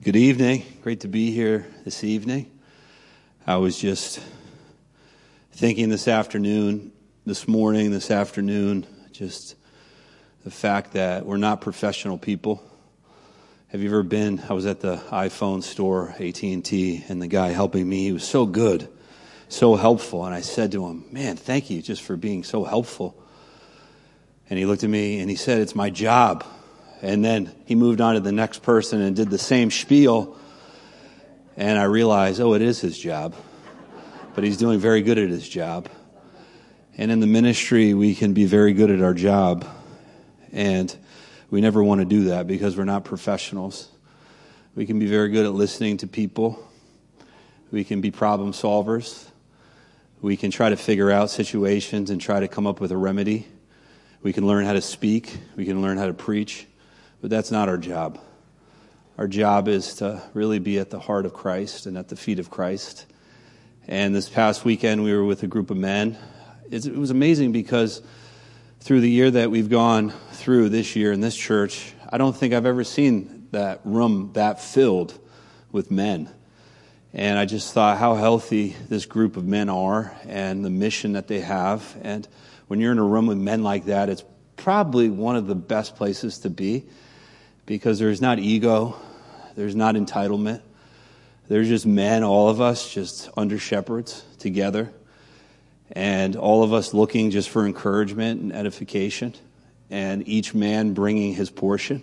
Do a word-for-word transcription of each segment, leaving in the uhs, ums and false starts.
Good evening. Great to be here this evening. I was just thinking this afternoon, this morning, this afternoon, just the fact that we're not professional people. Have you ever been, I was at the iPhone store, A T and T, and the guy helping me, he was so good, so helpful. And I said to him, man, thank you just for being so helpful. And he looked at me and he said, it's my job. And then he moved on to the next person and did the same spiel. And I realized, oh, it is his job. But he's doing very good at his job. And in the ministry, we can be very good at our job. And we never want to do that because we're not professionals. We can be very good at listening to people. We can be problem solvers. We can try to figure out situations and try to come up with a remedy. We can learn how to speak. We can learn how to preach. But that's not our job. Our job is to really be at the heart of Christ and at the feet of Christ. And this past weekend, we were with a group of men. It was amazing because through the year that we've gone through this year in this church, I don't think I've ever seen that room that filled with men. And I just thought how healthy this group of men are and the mission that they have. And when you're in a room with men like that, it's probably one of the best places to be. Because there's not ego, there's not entitlement. There's just men, all of us, just under shepherds together. And all of us looking just for encouragement and edification. And each man bringing his portion.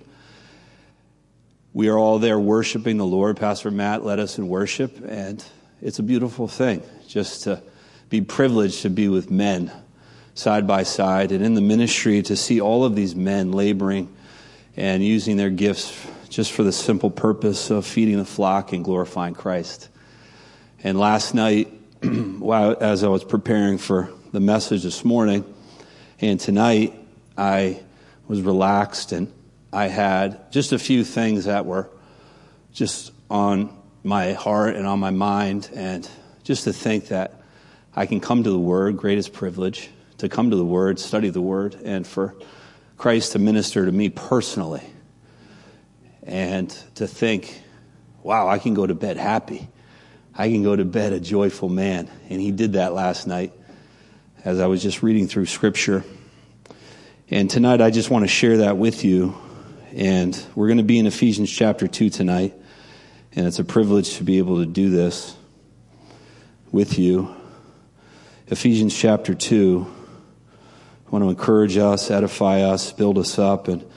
We are all there worshiping the Lord. Pastor Matt led us in worship. And it's a beautiful thing just to be privileged to be with men side by side. And in the ministry to see all of these men laboring and using their gifts just for the simple purpose of feeding the flock and glorifying Christ. And last night, as I was preparing for the message this morning, and tonight, I was relaxed and I had just a few things that were just on my heart and on my mind. And just to think that I can come to the Word, greatest privilege, to come to the Word, study the Word, and for Christ to minister to me personally, and to think, wow, I can go to bed happy. I can go to bed a joyful man. And he did that last night as I was just reading through Scripture. And tonight I just want to share that with you. And we're going to be in Ephesians chapter two tonight. And it's a privilege to be able to do this with you. Ephesians chapter two. I want to encourage us, edify us, build us up, and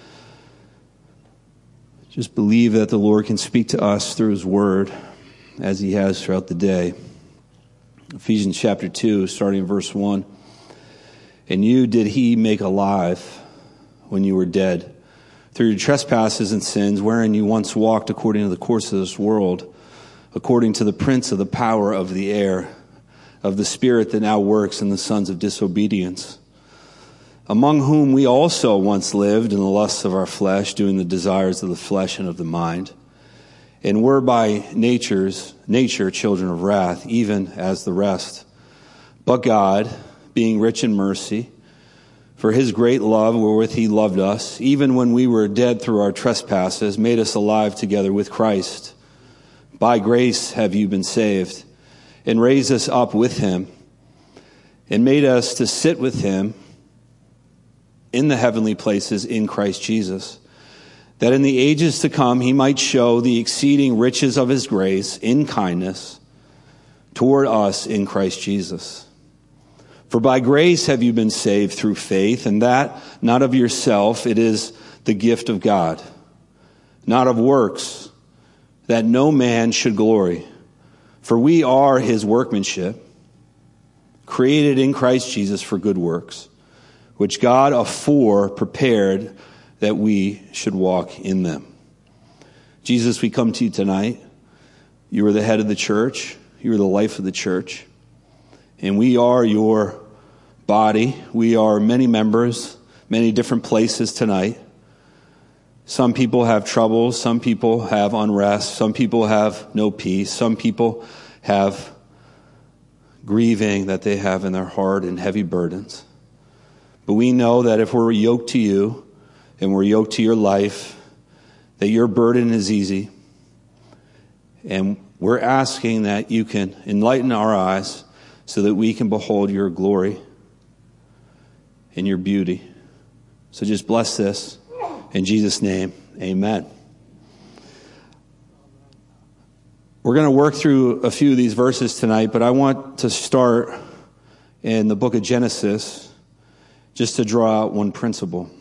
just believe that the Lord can speak to us through His Word as He has throughout the day. Ephesians chapter two, starting in verse one. And you did He make alive when you were dead, through your trespasses and sins, wherein you once walked according to the course of this world, according to the prince of the power of the air, of the spirit that now works in the sons of disobedience, among whom we also once lived in the lusts of our flesh, doing the desires of the flesh and of the mind, and were by nature's nature children of wrath, even as the rest. But God, being rich in mercy, for His great love wherewith He loved us, even when we were dead through our trespasses, made us alive together with Christ. By grace have you been saved, and raised us up with Him, and made us to sit with Him in the heavenly places in Christ Jesus, that in the ages to come He might show the exceeding riches of His grace in kindness toward us in Christ Jesus. For by grace have you been saved through faith, and that not of yourself, it is the gift of God, not of works, that no man should glory. For we are His workmanship, created in Christ Jesus for good works, which God afore prepared that we should walk in them. Jesus, we come to you tonight. You are the head of the church. You are the life of the church. And we are your body. We are many members, many different places tonight. Some people have troubles. Some people have unrest. Some people have no peace. Some people have grieving that they have in their heart and heavy burdens. But we know that if we're yoked to you and we're yoked to your life, that your burden is easy And we're asking that you can enlighten our eyes so that we can behold your glory and your beauty. So just bless this. In Jesus' name, amen. We're going to work through a few of these verses tonight, but I want to start in the book of Genesis just to draw out one principle.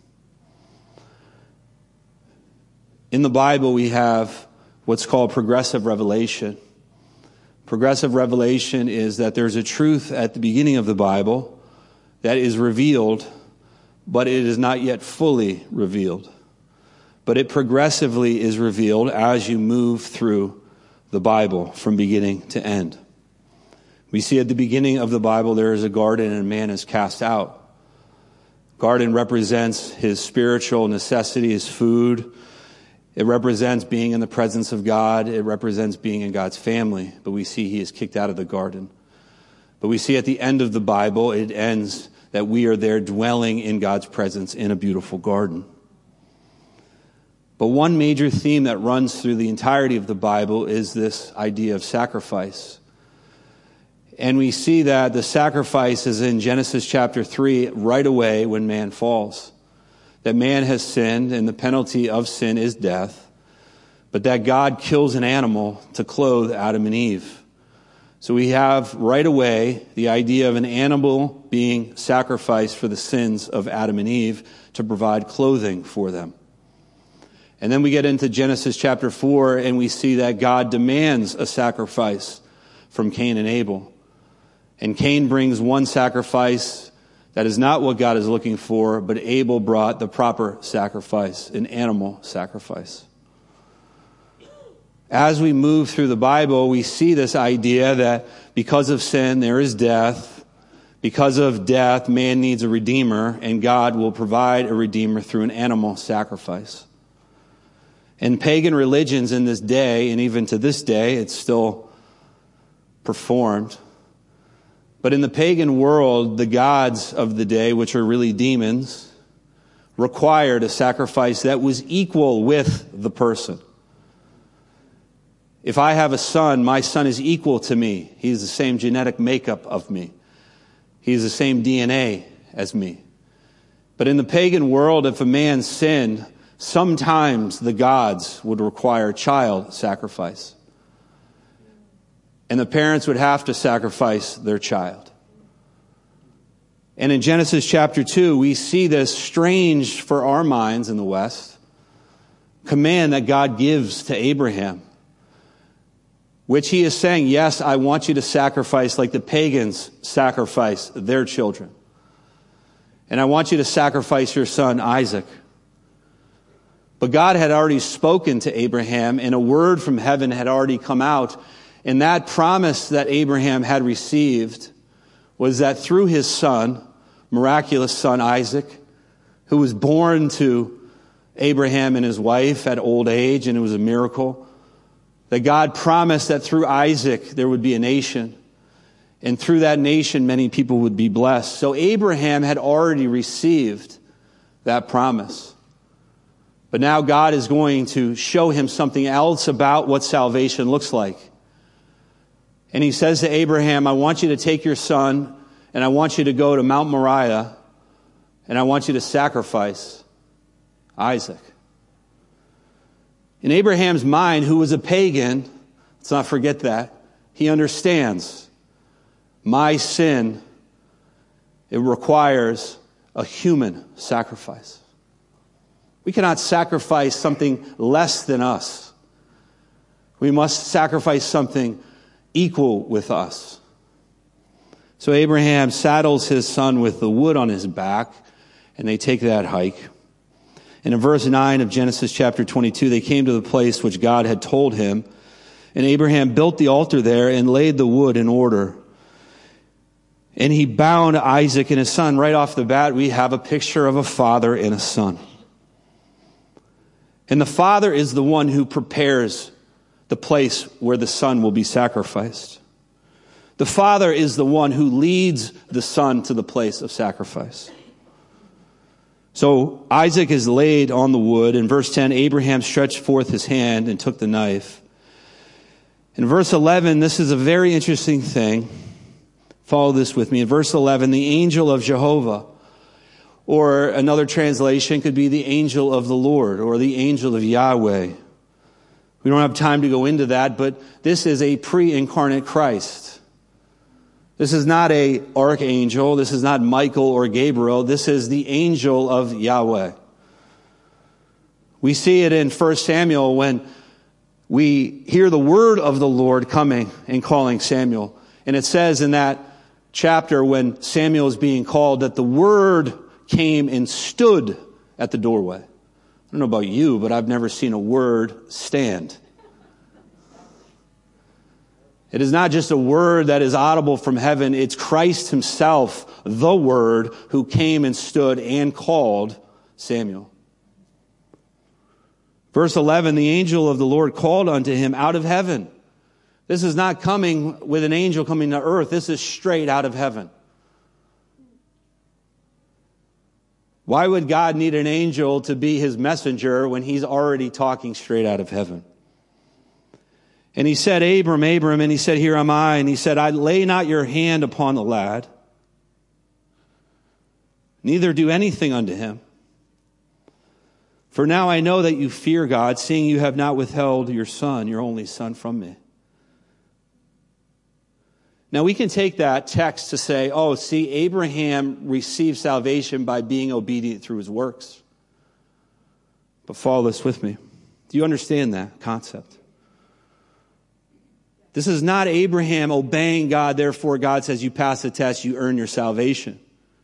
In the Bible, we have what's called progressive revelation. Progressive revelation is that there's a truth at the beginning of the Bible that is revealed, but it is not yet fully revealed. But it progressively is revealed as you move through the Bible from beginning to end. We see at the beginning of the Bible there is a garden and man is cast out. Garden represents his spiritual necessity, his food. It represents being in the presence of God. It represents being in God's family. But we see he is kicked out of the garden. But we see at the end of the Bible, it ends that we are there dwelling in God's presence in a beautiful garden. But one major theme that runs through the entirety of the Bible is this idea of sacrifice. And we see that the sacrifice is in Genesis chapter three right away when man falls. That man has sinned and the penalty of sin is death. But that God kills an animal to clothe Adam and Eve. So we have right away the idea of an animal being sacrificed for the sins of Adam and Eve to provide clothing for them. And then we get into Genesis chapter four and we see that God demands a sacrifice from Cain and Abel. And Cain brings one sacrifice that is not what God is looking for, but Abel brought the proper sacrifice, an animal sacrifice. As we move through the Bible, we see this idea that because of sin, there is death. Because of death, man needs a redeemer, and God will provide a redeemer through an animal sacrifice. In pagan religions in this day, and even to this day, it's still performed. But in the pagan world, the gods of the day, which are really demons, required a sacrifice that was equal with the person. If I have a son, my son is equal to me. He's the same genetic makeup of me. He's the same D N A as me. But in the pagan world, if a man sinned, sometimes the gods would require child sacrifice. And the parents would have to sacrifice their child. And in Genesis chapter two, we see this strange for our minds in the West command that God gives to Abraham, which he is saying, yes, I want you to sacrifice like the pagans sacrifice their children. And I want you to sacrifice your son Isaac. But God had already spoken to Abraham, and a word from heaven had already come out. And that promise that Abraham had received was that through his son, miraculous son Isaac, who was born to Abraham and his wife at old age, and it was a miracle, that God promised that through Isaac there would be a nation. And through that nation, many people would be blessed. So Abraham had already received that promise. But now God is going to show him something else about what salvation looks like. And he says to Abraham, I want you to take your son and I want you to go to Mount Moriah and I want you to sacrifice Isaac. In Abraham's mind, who was a pagan, let's not forget that, he understands my sin, it requires a human sacrifice. We cannot sacrifice something less than us. We must sacrifice something equal with us. So Abraham saddles his son with the wood on his back, and they take that hike. And in verse nine of Genesis chapter twenty-two, they came to the place which God had told him, and Abraham built the altar there and laid the wood in order. And he bound Isaac and his son. Right off the bat, we have a picture of a father and a son. And the father is the one who prepares the place where the son will be sacrificed. The father is the one who leads the son to the place of sacrifice. So Isaac is laid on the wood. In verse ten, Abraham stretched forth his hand and took the knife. In verse eleven, this is a very interesting thing. Follow this with me. In verse eleven, the angel of Jehovah, or another translation could be the angel of the Lord, or the angel of Yahweh. We don't have time to go into that, but this is a pre-incarnate Christ. This is not a archangel. This is not Michael or Gabriel. This is the angel of Yahweh. We see it in First Samuel when we hear the word of the Lord coming and calling Samuel. And it says in that chapter when Samuel is being called that the word came and stood at the doorway. I don't know about you, but I've never seen a word stand. It is not just a word that is audible from heaven. It's Christ himself, the Word, who came and stood and called Samuel. Verse eleven, the angel of the Lord called unto him out of heaven. This is not coming with an angel coming to earth. This is straight out of heaven. Why would God need an angel to be his messenger when he's already talking straight out of heaven? And he said, Abram, Abram, and he said, here am I. And he said, I lay not your hand upon the lad, neither do anything unto him. For now I know that you fear God, seeing you have not withheld your son, your only son, from me. Now we can take that text to say, oh, see, Abraham received salvation by being obedient through his works. But follow this with me. Do you understand that concept? This is not Abraham obeying God, therefore God says you pass the test, you earn your salvation.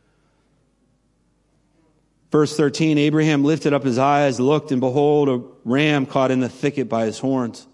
Verse thirteen, Abraham lifted up his eyes, looked, and behold, a ram caught in the thicket by his horns.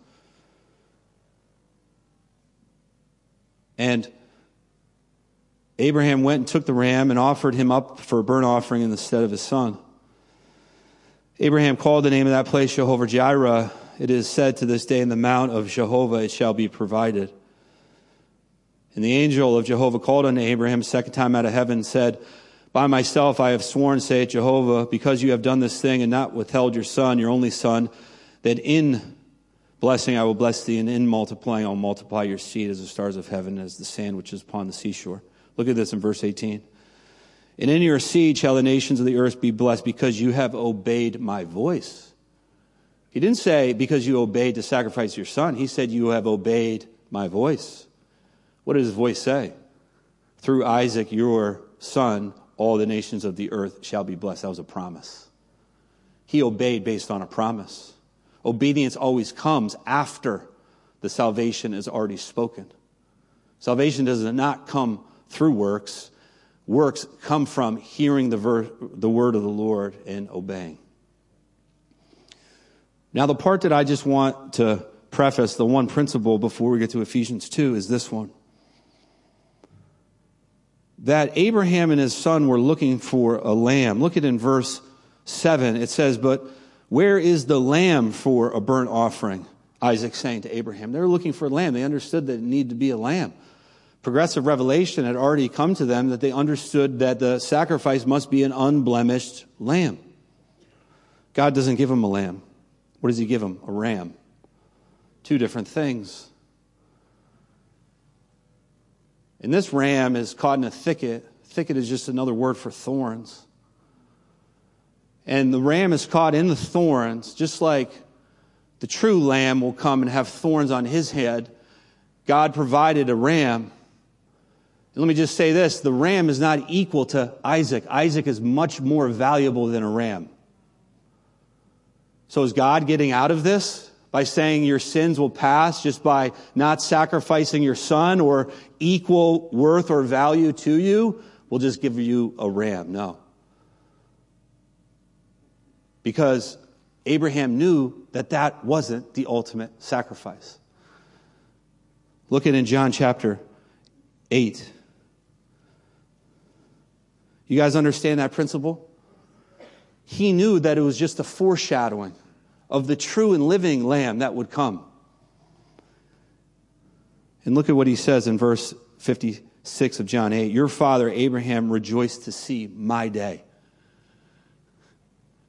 And Abraham went and took the ram and offered him up for a burnt offering in the stead of his son. Abraham called the name of that place Jehovah Jireh. It is said to this day, in the mount of Jehovah it shall be provided. And the angel of Jehovah called unto Abraham a second time out of heaven and said, by myself I have sworn, saith Jehovah, because you have done this thing and not withheld your son, your only son, that in blessing I will bless thee, and in multiplying I will multiply your seed as the stars of heaven, as the sand which is upon the seashore. Look at this in verse eighteen. And in your seed shall the nations of the earth be blessed, because you have obeyed my voice. He didn't say because you obeyed to sacrifice your son. He said you have obeyed my voice. What did his voice say? Through Isaac, your son, all the nations of the earth shall be blessed. That was a promise. He obeyed based on a promise. Obedience always comes after the salvation is already spoken. Salvation does not come through works. Works come from hearing the, ver- the word of the Lord and obeying. Now, the part that I just want to preface, the one principle before we get to Ephesians two, is this one. That Abraham and his son were looking for a lamb. Look at in verse seven. It says, but where is the lamb for a burnt offering? Isaac saying to Abraham. They were looking for a lamb. They understood that it needed to be a lamb. Progressive revelation had already come to them that they understood that the sacrifice must be an unblemished lamb. God doesn't give them a lamb. What does he give them? A ram. Two different things. And this ram is caught in a thicket. Thicket is just another word for thorns. And the ram is caught in the thorns, just like the true lamb will come and have thorns on his head. God provided a ram. And let me just say this, the ram is not equal to Isaac. Isaac is much more valuable than a ram. So is God getting out of this by saying your sins will pass just by not sacrificing your son, or equal worth or value to you? We'll just give you a ram. No. Because Abraham knew that that wasn't the ultimate sacrifice. Look at in John chapter eight. You guys understand that principle? He knew that it was just a foreshadowing of the true and living lamb that would come. And look at what he says in verse fifty-six of John eight. Your father Abraham rejoiced to see my day.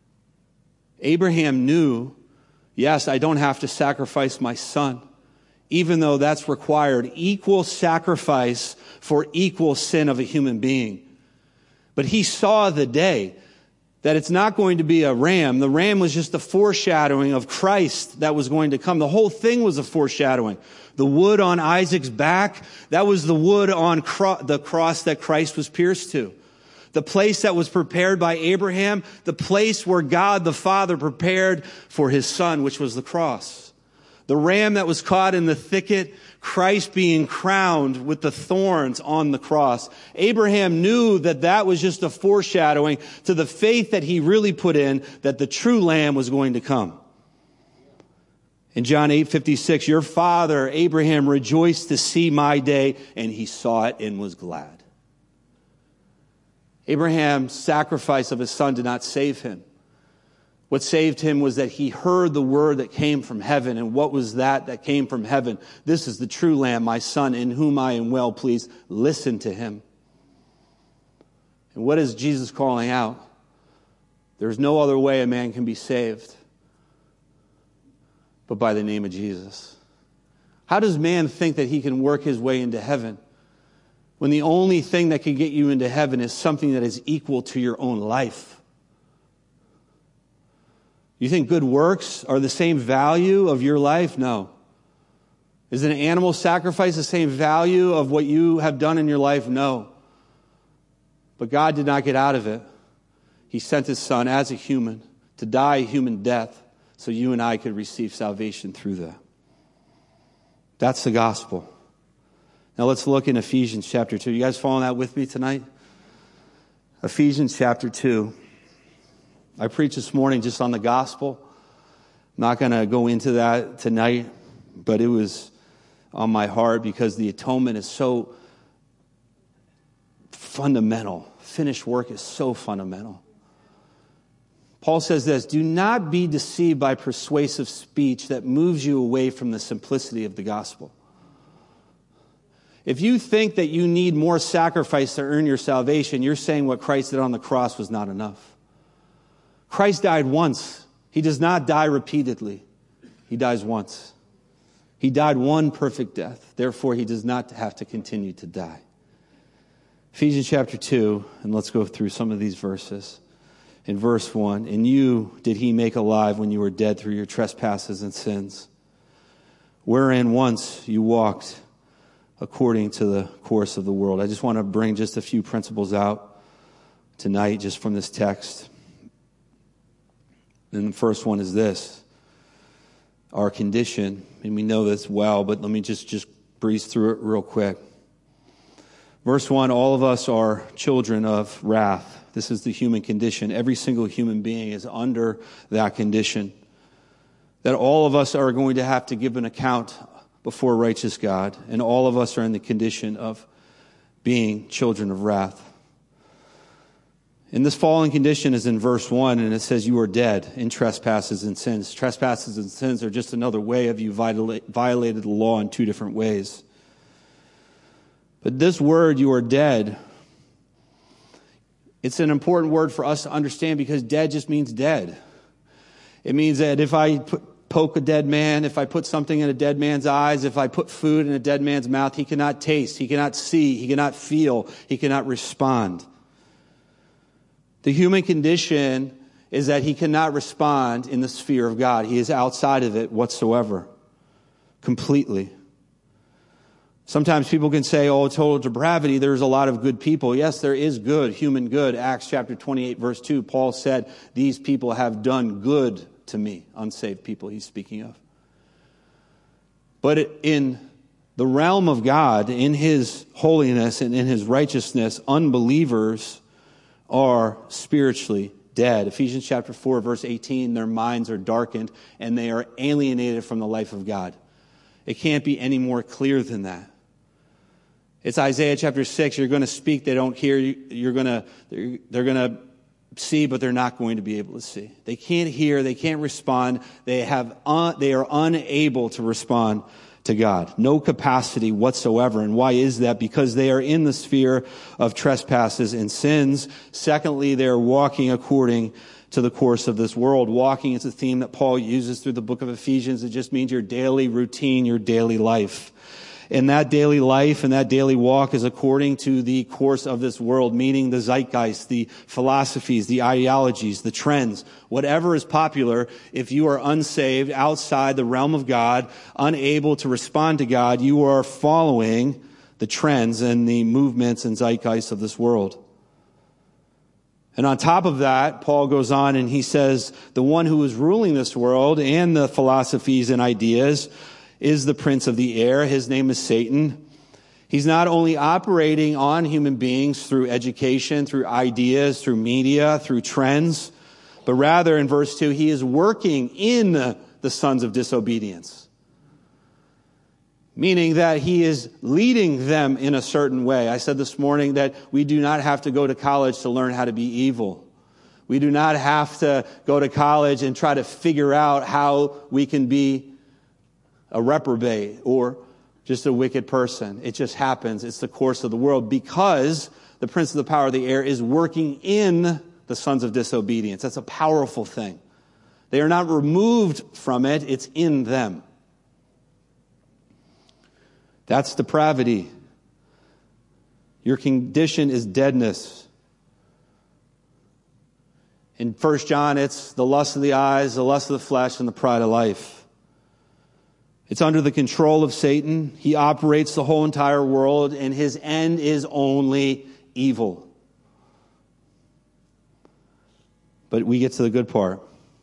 Abraham knew, yes, I don't have to sacrifice my son. even though that's required equal sacrifice for equal sin of a human being. But he saw the day that it's not going to be a ram. The ram was just a foreshadowing of Christ that was going to come. The whole thing was a foreshadowing. The wood on Isaac's back, that was the wood on cro- the cross that Christ was pierced to. The place that was prepared by Abraham, the place where God the Father prepared for his son, which was the cross. The ram that was caught in the thicket, Christ being crowned with the thorns on the cross. Abraham knew that that was just a foreshadowing to the faith that he really put in, that the true Lamb was going to come. In John eight fifty-six, your father Abraham rejoiced to see my day, and he saw it and was glad. Abraham's sacrifice of his son did not save him. What saved him was that he heard the word that came from heaven. And what was that that came from heaven? This is the true Lamb, my son, in whom I am well pleased. Listen to him. And what is Jesus calling out? There's no other way a man can be saved but by the name of Jesus. How does man think that he can work his way into heaven when the only thing that can get you into heaven is something that is equal to your own life? You think good works are the same value of your life? No. Is an animal sacrifice the same value of what you have done in your life? No. But God did not get out of it. He sent his son as a human to die a human death so you and I could receive salvation through that. That's the gospel. Now let's look in Ephesians chapter two. You guys following that with me tonight? Ephesians chapter two. I preached this morning just on the gospel. I'm not going to go into that tonight, but it was on my heart because the atonement is so fundamental. Finished work is so fundamental. Paul says this, do not be deceived by persuasive speech that moves you away from the simplicity of the gospel. If you think that you need more sacrifice to earn your salvation, you're saying what Christ did on the cross was not enough. Christ died once. He does not die repeatedly. He dies once. He died one perfect death. Therefore, he does not have to continue to die. Ephesians chapter two, and let's go through some of these verses. In verse one, in you did he make alive when you were dead through your trespasses and sins, wherein once you walked according to the course of the world. I just want to bring just a few principles out tonight just from this text. And the first one is this, our condition, and we know this well, but let me just, just breeze through it real quick. Verse one, all of us are children of wrath. This is the human condition. Every single human being is under that condition. That all of us are going to have to give an account before righteous God, and all of us are in the condition of being children of wrath. And this fallen condition is in verse one, and it says you are dead in trespasses and sins. Trespasses and sins are just another way of you violated the law in two different ways. But this word, you are dead, it's an important word for us to understand because dead just means dead. It means that if I put, poke a dead man, if I put something in a dead man's eyes, if I put food in a dead man's mouth, he cannot taste, he cannot see, he cannot feel, he cannot respond. The human condition is that he cannot respond in the sphere of God. He is outside of it whatsoever, completely. Sometimes people can say, oh, total depravity, there's a lot of good people. Yes, there is good, human good. Acts chapter twenty-eight, verse two, Paul said, these people have done good to me. Unsaved people he's speaking of. But in the realm of God, in his holiness and in his righteousness, unbelievers are spiritually dead. Ephesians chapter four, verse eighteen, their minds are darkened and they are alienated from the life of God. It can't be any more clear than that. It's Isaiah chapter six, you're going to speak, they don't hear, you're going to, they're, they're going to see, but they're not going to be able to see. They can't hear, they can't respond, they have, un, they are unable to respond to God. No capacity whatsoever. And why is that? Because they are in the sphere of trespasses and sins. Secondly, they are walking according to the course of this world. Walking is a theme that Paul uses through the book of Ephesians. It just means your daily routine, your daily life. And that daily life and that daily walk is according to the course of this world, meaning the zeitgeist, the philosophies, the ideologies, the trends, whatever is popular. If you are unsaved, outside the realm of God, unable to respond to God, you are following the trends and the movements and zeitgeists of this world. And on top of that, Paul goes on and he says, the one who is ruling this world and the philosophies and ideas is the prince of the air. His name is Satan. He's not only operating on human beings through education, through ideas, through media, through trends, but rather in verse two, he is working in the sons of disobedience. Meaning that he is leading them in a certain way. I said this morning that we do not have to go to college to learn how to be evil. We do not have to go to college and try to figure out how we can be a reprobate or just a wicked person. It just happens. It's the course of the world because the prince of the power of the air is working in the sons of disobedience. That's a powerful thing. They are not removed from it. It's in them. That's depravity. Your condition is deadness. In First John, it's the lust of the eyes, the lust of the flesh, and the pride of life. It's under the control of Satan. He operates the whole entire world, and his end is only evil. But we get to the good part.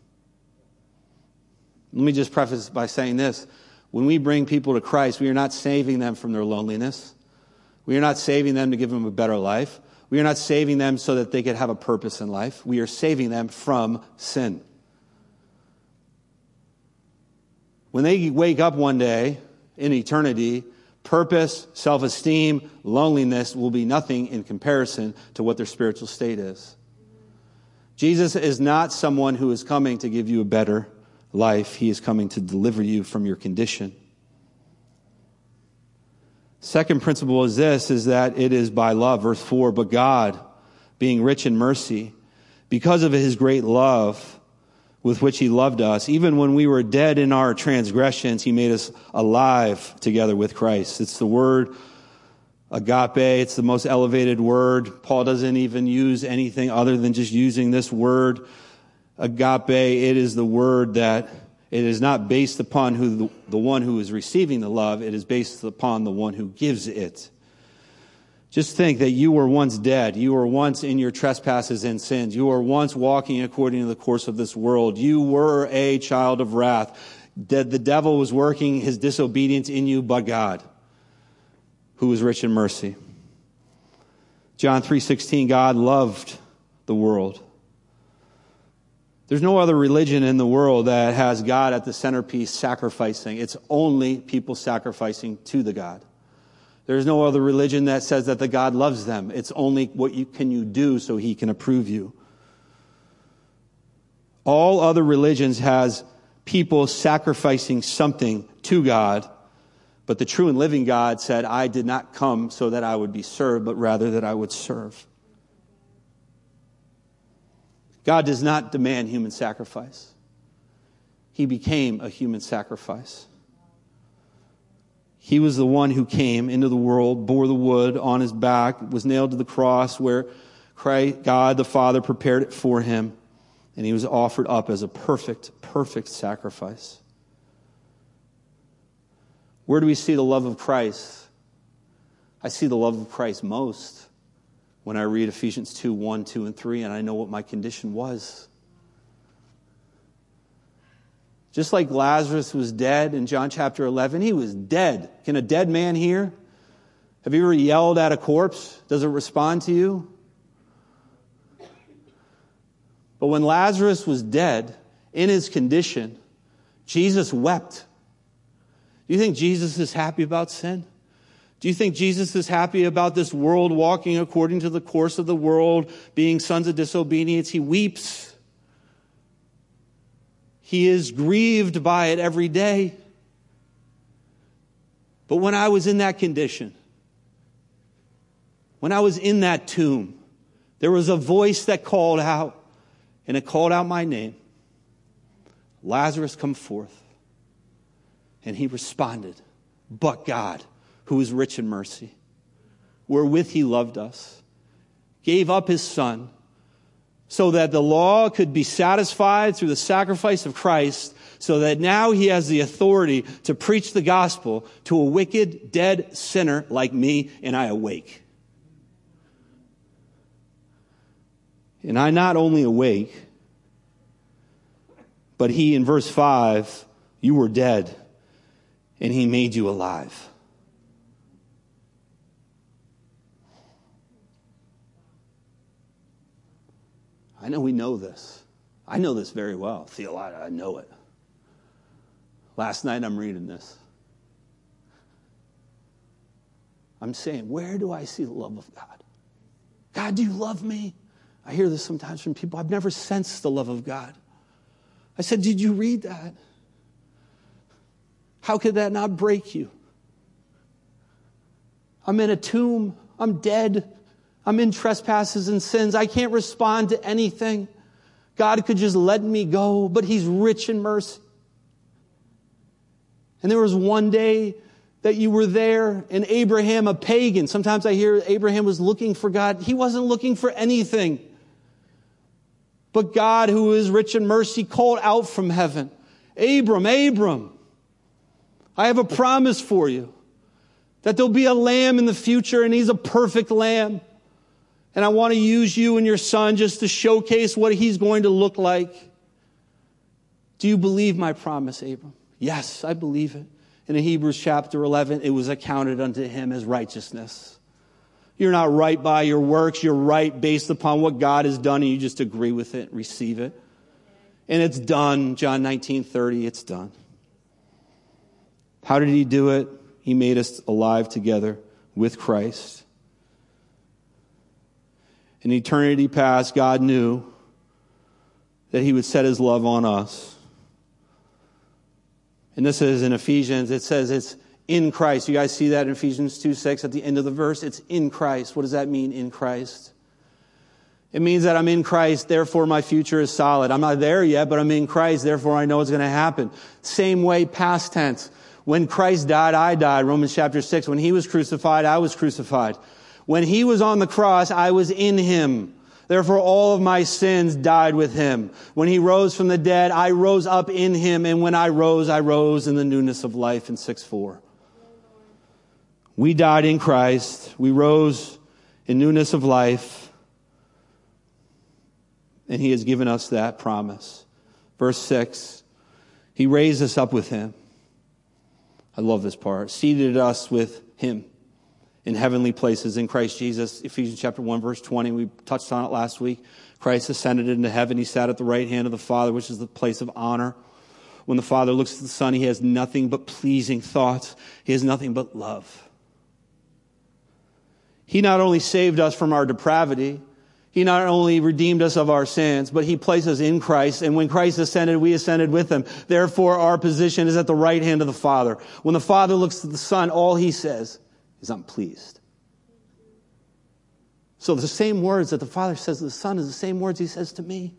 Let me just preface by saying this. When we bring people to Christ, we are not saving them from their loneliness. We are not saving them to give them a better life. We are not saving them so that they could have a purpose in life. We are saving them from sin. When they wake up one day in eternity, purpose, self-esteem, loneliness will be nothing in comparison to what their spiritual state is. Jesus is not someone who is coming to give you a better life. He is coming to deliver you from your condition. Second principle is this, is that it is by love. Verse four, but God, being rich in mercy, because of his great love with which he loved us, even when we were dead in our transgressions, he made us alive together with Christ. It's the word agape. It's the most elevated word. Paul doesn't even use anything other than just using this word. Agape, it is the word that it is not based upon who the, the one who is receiving the love. It is based upon the one who gives it. Just think that you were once dead. You were once in your trespasses and sins. You were once walking according to the course of this world. You were a child of wrath. The, the devil was working his disobedience in you, but God, who is rich in mercy. John three sixteen, God loved the world. There's no other religion in the world that has God at the centerpiece sacrificing. It's only people sacrificing to the God. There's no other religion that says that the God loves them. It's only what you can you do so he can approve you. All other religions has people sacrificing something to God, but the true and living God said, I did not come so that I would be served, but rather that I would serve. God does not demand human sacrifice. He became a human sacrifice. He was the one who came into the world, bore the wood on his back, was nailed to the cross where Christ, God the Father prepared it for him, and he was offered up as a perfect, perfect sacrifice. Where do we see the love of Christ? I see the love of Christ most when I read Ephesians two, one, two, and three, and I know what my condition was. Just like Lazarus was dead in John chapter eleven, he was dead. Can a dead man hear? Have you ever yelled at a corpse? Does it respond to you? But when Lazarus was dead, in his condition, Jesus wept. Do you think Jesus is happy about sin? Do you think Jesus is happy about this world walking according to the course of the world, being sons of disobedience? He weeps. He is grieved by it every day. But when I was in that condition, when I was in that tomb, there was a voice that called out, and it called out my name, Lazarus, come forth. And he responded, but God, who is rich in mercy, wherewith he loved us, gave up his son, so that the law could be satisfied through the sacrifice of Christ, so that now he has the authority to preach the gospel to a wicked, dead sinner like me, and I awake. And I not only awake, but he, in verse five, you were dead, and he made you alive. I know we know this. I know this very well. Theologically, I know it. Last night I'm reading this. I'm saying, where do I see the love of God? God, do you love me? I hear this sometimes from people. I've never sensed the love of God. I said, did you read that? How could that not break you? I'm in a tomb. I'm dead. I'm in trespasses and sins. I can't respond to anything. God could just let me go, but he's rich in mercy. And there was one day that you were there, and Abraham, a pagan, sometimes I hear Abraham was looking for God. He wasn't looking for anything. But God, who is rich in mercy, called out from heaven, Abram, Abram, I have a promise for you, that there'll be a lamb in the future, and he's a perfect lamb. And I want to use you and your son just to showcase what he's going to look like. Do you believe my promise, Abram? Yes, I believe it. And in Hebrews chapter eleven, it was accounted unto him as righteousness. You're not right by your works. You're right based upon what God has done, and you just agree with it, receive it. And it's done. John nineteen thirty, it's done. How did he do it? He made us alive together with Christ. In eternity past, God knew that he would set his love on us. And this is in Ephesians. It says it's in Christ. You guys see that in Ephesians two six at the end of the verse? It's in Christ. What does that mean, in Christ? It means that I'm in Christ, therefore my future is solid. I'm not there yet, but I'm in Christ, therefore I know it's going to happen. Same way, past tense. When Christ died, I died. Romans chapter six. When he was crucified, I was crucified. When he was on the cross, I was in him. Therefore, all of my sins died with him. When he rose from the dead, I rose up in him. And when I rose, I rose in the newness of life in six four. We died in Christ. We rose in newness of life. And he has given us that promise. Verse six, he raised us up with him. I love this part. Seated us with him in heavenly places in Christ Jesus. Ephesians chapter one, verse twenty. We touched on it last week. Christ ascended into heaven. He sat at the right hand of the Father, which is the place of honor. When the Father looks at the Son, he has nothing but pleasing thoughts. He has nothing but love. He not only saved us from our depravity, he not only redeemed us of our sins, but he placed us in Christ. And when Christ ascended, we ascended with him. Therefore, our position is at the right hand of the Father. When the Father looks at the Son, all he says is, I'm pleased. So the same words that the Father says to the Son is the same words he says to me.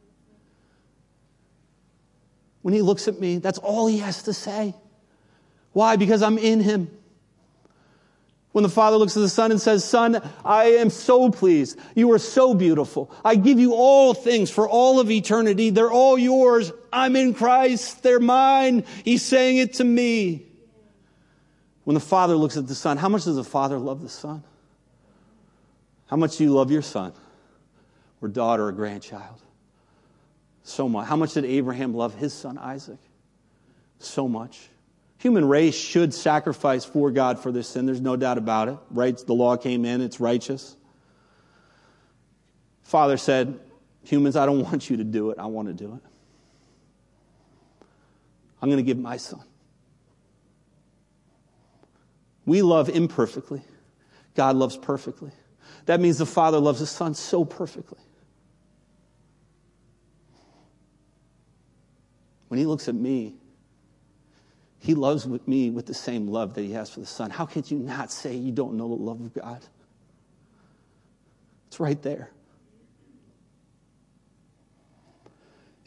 When he looks at me, that's all he has to say. Why? Because I'm in him. When the Father looks at the Son and says, Son, I am so pleased. You are so beautiful. I give you all things for all of eternity. They're all yours. I'm in Christ. They're mine. He's saying it to me. When the Father looks at the Son, how much does the Father love the Son? How much do you love your son or daughter or grandchild? So much. How much did Abraham love his son Isaac? So much. Human race should sacrifice for God for their sin. There's no doubt about it. Right? The law came in. It's righteous. Father said, humans, I don't want you to do it. I want to do it. I'm going to give my son. We love imperfectly. God loves perfectly. That means the Father loves his Son so perfectly. When he looks at me, he loves with me with the same love that he has for the Son. How could you not say you don't know the love of God? It's right there.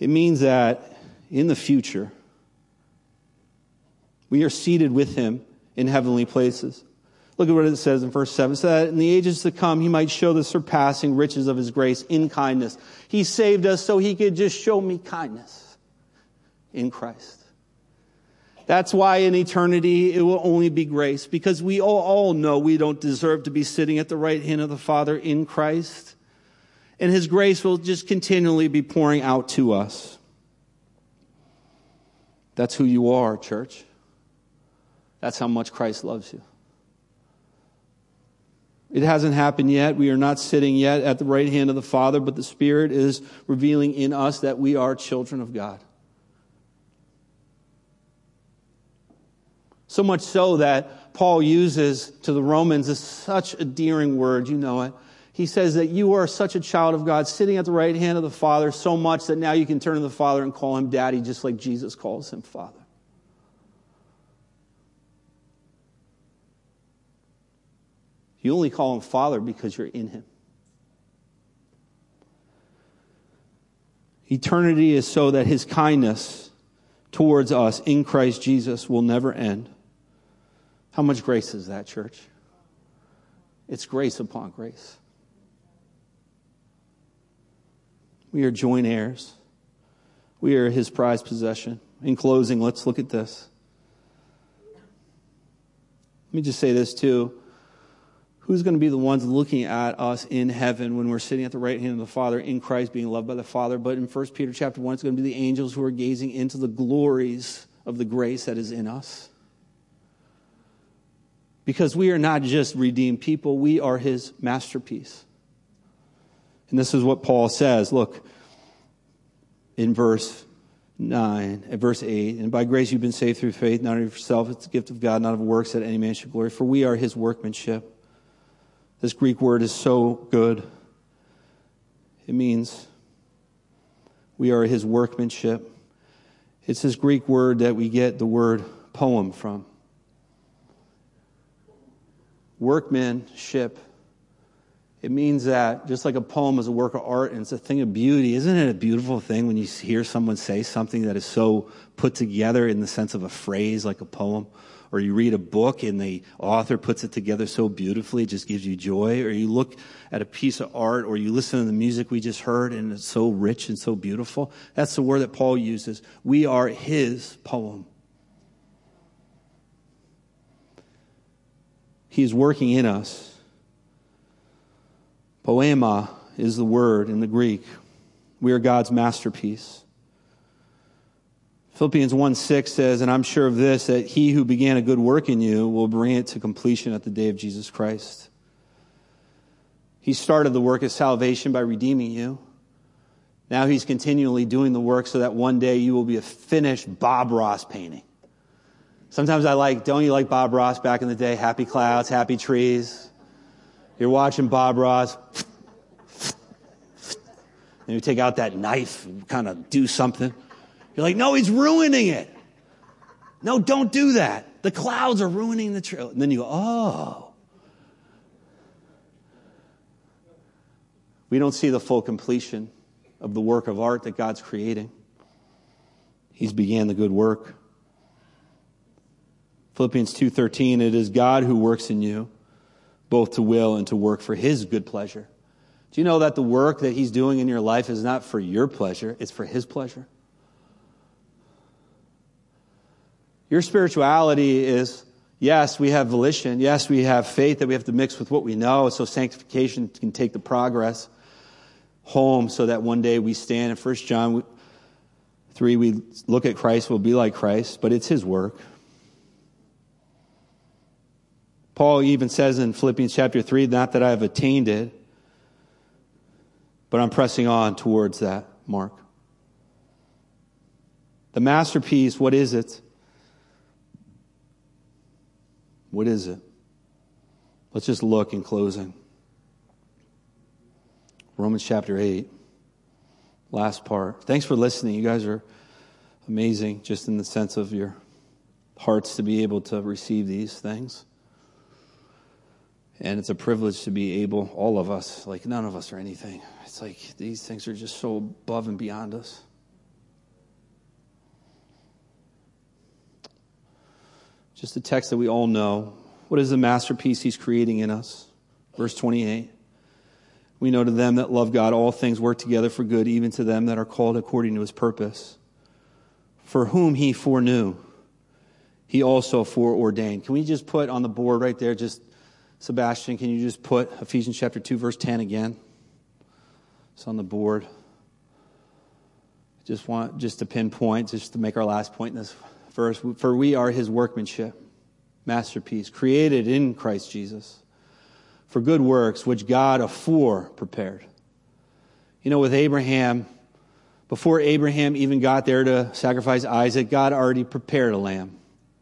It means that in the future, we are seated with him in heavenly places. Look at what it says in verse seven. So that in the ages to come, he might show the surpassing riches of his grace in kindness. He saved us so he could just show me kindness in Christ. That's why in eternity it will only be grace, because we all, all know we don't deserve to be sitting at the right hand of the Father in Christ. And his grace will just continually be pouring out to us. That's who you are, church. That's how much Christ loves you. It hasn't happened yet. We are not sitting yet at the right hand of the Father, but the Spirit is revealing in us that we are children of God. So much so that Paul uses to the Romans is such a endearing word, you know it. He says that you are such a child of God, sitting at the right hand of the Father, so much that now you can turn to the Father and call him Daddy, just like Jesus calls him Father. You only call him Father because you're in him. Eternity is so that his kindness towards us in Christ Jesus will never end. How much grace is that, church? It's grace upon grace. We are joint heirs. We are his prized possession. In closing, let's look at this. Let me just say this too. Who's going to be the ones looking at us in heaven when we're sitting at the right hand of the Father in Christ, being loved by the Father? But in First Peter chapter one, it's going to be the angels who are gazing into the glories of the grace that is in us. Because we are not just redeemed people, we are his masterpiece. And this is what Paul says. Look, in verse nine, at verse eight, and by grace you've been saved through faith, not of yourself, it's the gift of God, not of works, that any man should glory. For we are his workmanship. This Greek word is so good. It means we are his workmanship. It's this Greek word that we get the word poem from. Workmanship. It means that just like a poem is a work of art and it's a thing of beauty, isn't it a beautiful thing when you hear someone say something that is so put together in the sense of a phrase like a poem? Or you read a book and the author puts it together so beautifully, it just gives you joy. Or you look at a piece of art, or you listen to the music we just heard and it's so rich and so beautiful. That's the word that Paul uses. We are his poem. He is working in us. Poema is the word in the Greek. We are God's masterpiece. Philippians one six says, and I'm sure of this, that he who began a good work in you will bring it to completion at the day of Jesus Christ. He started the work of salvation by redeeming you. Now he's continually doing the work so that one day you will be a finished Bob Ross painting. Sometimes I like, don't you like Bob Ross back in the day? Happy clouds, happy trees. You're watching Bob Ross. And you take out that knife and kind of do something. You're like, no, he's ruining it. No, don't do that. The clouds are ruining the trail. And then you go, oh. We don't see the full completion of the work of art that God's creating. He's began the good work. Philippians two thirteen, it is God who works in you, both to will and to work for his good pleasure. Do you know that the work that he's doing in your life is not for your pleasure, it's for his pleasure? Your spirituality is, yes, we have volition. Yes, we have faith that we have to mix with what we know so sanctification can take the progress home so that one day we stand. In First John three, we look at Christ, we'll be like Christ, but it's his work. Paul even says in Philippians chapter three, not that I have attained it, but I'm pressing on towards that mark. The masterpiece, what is it? What is it? Let's just look in closing. Romans chapter eight, last part. Thanks for listening. You guys are amazing, just in the sense of your hearts to be able to receive these things. And it's a privilege to be able, all of us, like none of us are anything. It's like these things are just so above and beyond us. Just a text that we all know. What is the masterpiece he's creating in us? Verse twenty-eight. We know to them that love God, all things work together for good, even to them that are called according to his purpose. For whom he foreknew, he also foreordained. Can we just put on the board right there, just, Sebastian, can you just put Ephesians chapter two, verse ten again? It's on the board. Just want, just to pinpoint, just to make our last point in this verse. For we are his workmanship, masterpiece, created in Christ Jesus, for good works, which God afore prepared. You know, with Abraham, before Abraham even got there to sacrifice Isaac, God already prepared a lamb.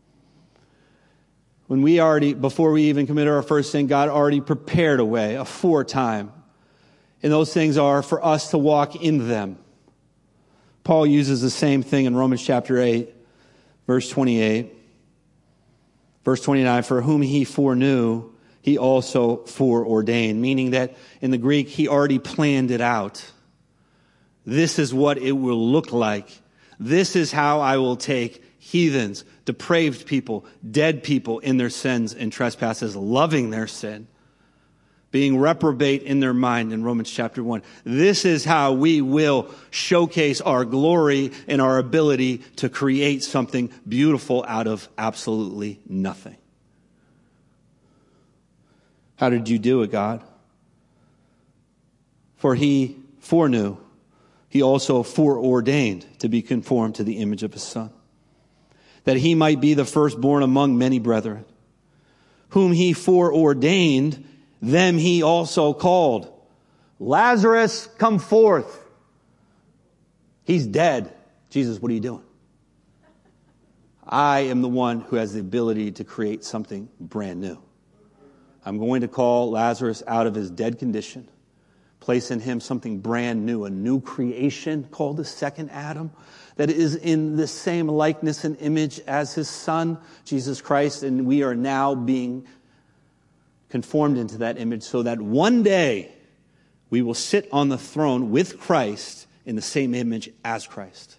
When we already, before we even committed our first sin, God already prepared a way, aforetime. And those things are for us to walk in them. Paul uses the same thing in Romans chapter eight, verse twenty-eight. Verse twenty-nine, for whom he foreknew, he also foreordained, meaning that in the Greek, he already planned it out. This is what it will look like. This is how I will take heathens, depraved people, dead people in their sins and trespasses, loving their sin, being reprobate in their mind in Romans chapter one. This is how we will showcase our glory and our ability to create something beautiful out of absolutely nothing. How did you do it, God? For he foreknew, he also foreordained to be conformed to the image of his Son, that he might be the firstborn among many brethren. Whom he foreordained, them he also called. Lazarus, come forth. He's dead. Jesus, what are you doing? I am the one who has the ability to create something brand new. I'm going to call Lazarus out of his dead condition, place in him something brand new, a new creation called the second Adam, that is in the same likeness and image as his Son, Jesus Christ, and we are now being conformed into that image so that one day we will sit on the throne with Christ in the same image as Christ.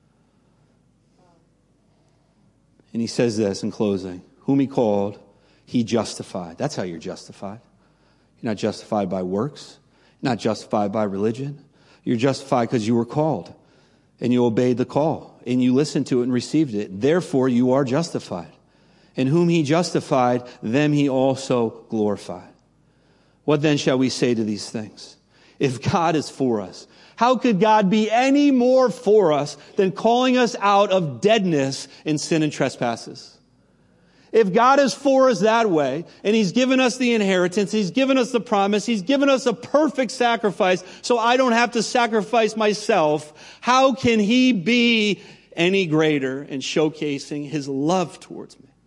And he says this in closing, whom he called, he justified. That's how you're justified. You're not justified by works. You're not justified by religion. You're justified because you were called and you obeyed the call and you listened to it and received it. Therefore, you are justified. And whom he justified, them he also glorified. What then shall we say to these things? If God is for us, how could God be any more for us than calling us out of deadness in sin and trespasses? If God is for us that way, and he's given us the inheritance, he's given us the promise, he's given us a perfect sacrifice, so I don't have to sacrifice myself, how can he be any greater in showcasing his love towards me?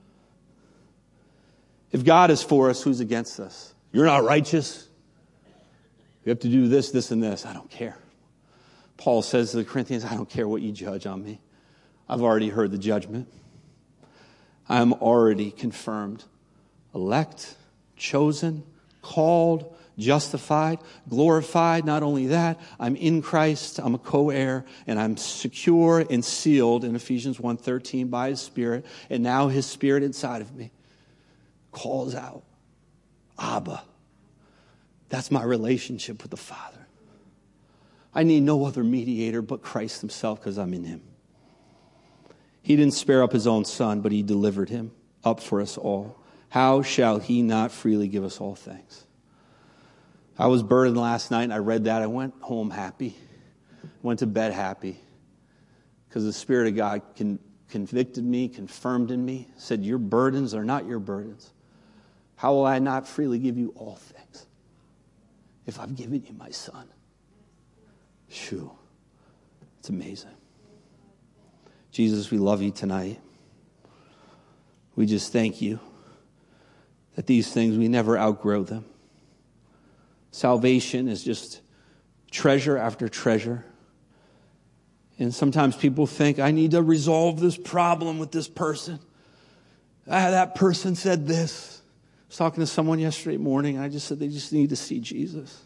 If God is for us, who's against us? You're not righteous. You have to do this, this, and this. I don't care. Paul says to the Corinthians, I don't care what you judge on me. I've already heard the judgment. I am already confirmed, elect, chosen, called, justified, glorified. Not only that, I'm in Christ, I'm a co-heir, and I'm secure and sealed in Ephesians one thirteen by his Spirit. And now his Spirit inside of me calls out, Abba. That's my relationship with the Father. I need no other mediator but Christ himself because I'm in him. He didn't spare up his own Son, but he delivered him up for us all. How shall he not freely give us all things? I was burdened last night and I read that. I went home happy. Went to bed happy. Because the Spirit of God con- convicted me, confirmed in me, said, your burdens are not your burdens. How will I not freely give you all things if I've given you my Son? Shoo. It's amazing. Jesus, we love you tonight. We just thank you that these things, we never outgrow them. Salvation is just treasure after treasure. And sometimes people think, I need to resolve this problem with this person. Ah, that person said this. I was talking to someone yesterday morning, and I just said they just need to see Jesus.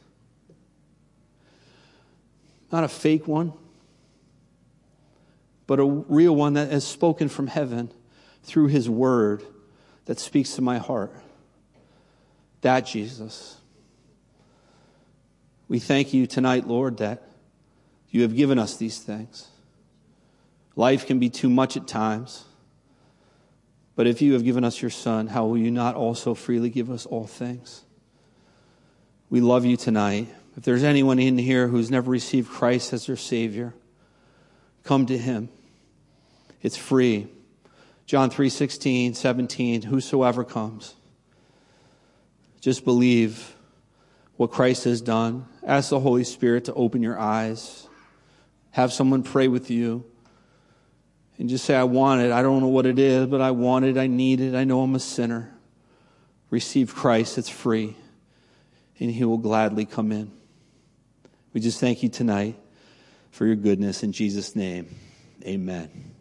Not a fake one, but a real one that has spoken from heaven, through his word that speaks to my heart. That Jesus. We thank you tonight, Lord, that you have given us these things. Life can be too much at times. But if you have given us your Son, how will you not also freely give us all things? We love you tonight. If there's anyone in here who's never received Christ as their Savior, come to him. It's free. John three sixteen, seventeen, whosoever comes. Just believe what Christ has done. Ask the Holy Spirit to open your eyes. Have someone pray with you. And just say, I want it. I don't know what it is, but I want it. I need it. I know I'm a sinner. Receive Christ. It's free. And he will gladly come in. We just thank you tonight for your goodness. In Jesus' name, amen.